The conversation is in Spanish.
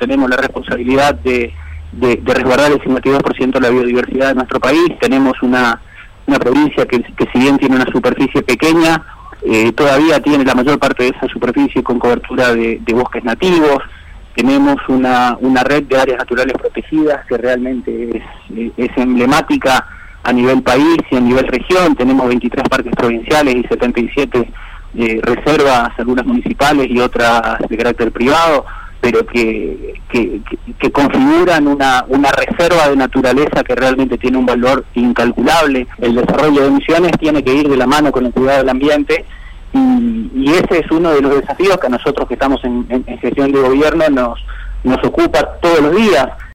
tenemos la responsabilidad de resguardar el 52% de la biodiversidad de nuestro país. Tenemos una provincia que si bien tiene una superficie pequeña, todavía tiene la mayor parte de esa superficie con cobertura de bosques nativos. Tenemos una red de áreas naturales protegidas que realmente es emblemática a nivel país y a nivel región. Tenemos 23 parques provinciales y 77 reservas, algunas municipales y otras de carácter privado, pero que configuran una reserva de naturaleza que realmente tiene un valor incalculable. El desarrollo de Misiones tiene que ir de la mano con el cuidado del ambiente, y ese es uno de los desafíos que a nosotros que estamos en gestión de gobierno nos ocupa todos los días.